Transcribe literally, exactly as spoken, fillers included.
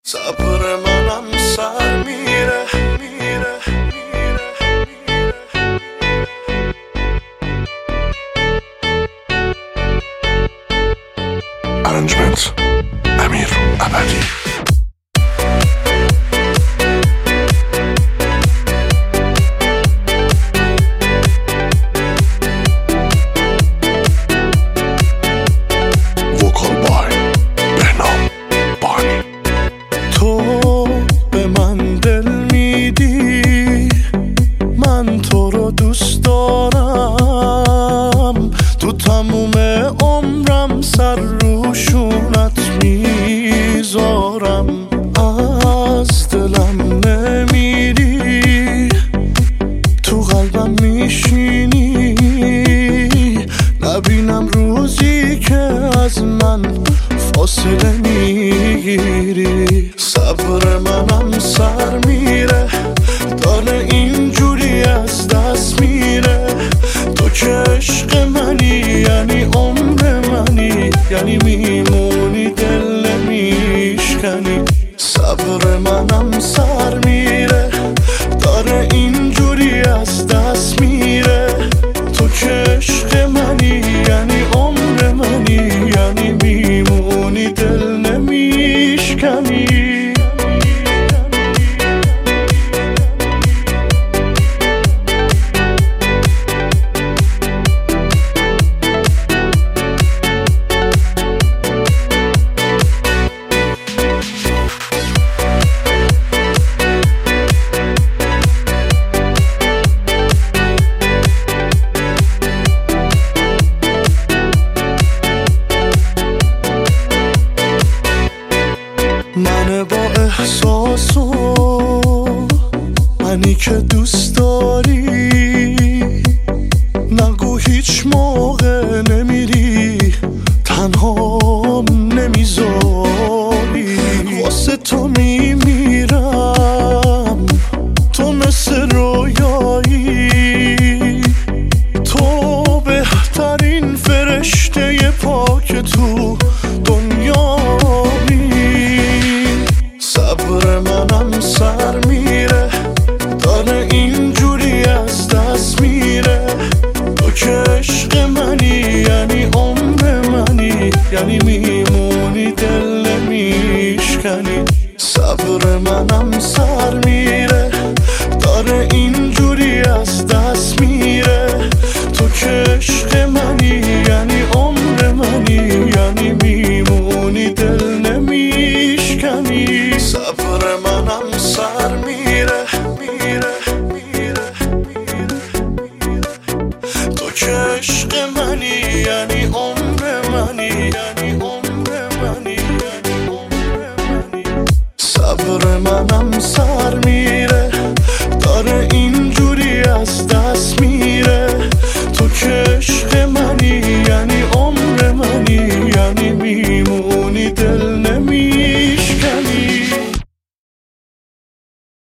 صبر منم سر میره میره ارنجمنت امیر ابدی. دوست دارم تو تموم عمرم سر روشونت میذارم، از دلم نمیری تو قلبم میشینی، نبینم روزی که از من فاصله میگیری. صبر منم سر میره داره اینجوری از دست میره، تو که عشق منی یعنی عمر منی، یعنی میمونی دل نمیشکنی. صبر منم سر میره داره اینجوری از دست میره، تو که عشق منی یعنی عمر منی، یعنی میمونی دل نمیشکنی. من با احساس و منی که دوست داری، نگو هیچ موقع نمیری تنهام نمیذاری، واسه تو میمیرم تو مثل رویایی، تو بهترین فرشته پاک تو دنیا. صبر منم سر میره داره اینجوری از دست میره، تو که عشق منی یعنی عمر منی، یعنی میمونی دل نمیشکنی. صبر منم سر میره داره اینجوری از دست میره، تو که عشق منی یعنی عمر منی، یعنی میمونی دل نمیشکنی. صبر منم سر میره میره میره میره، تو که عشق منی یعنی عمر منی، یعنی عمر منی، یعنی عمر منی. صبر منم سر میره داره اینجوری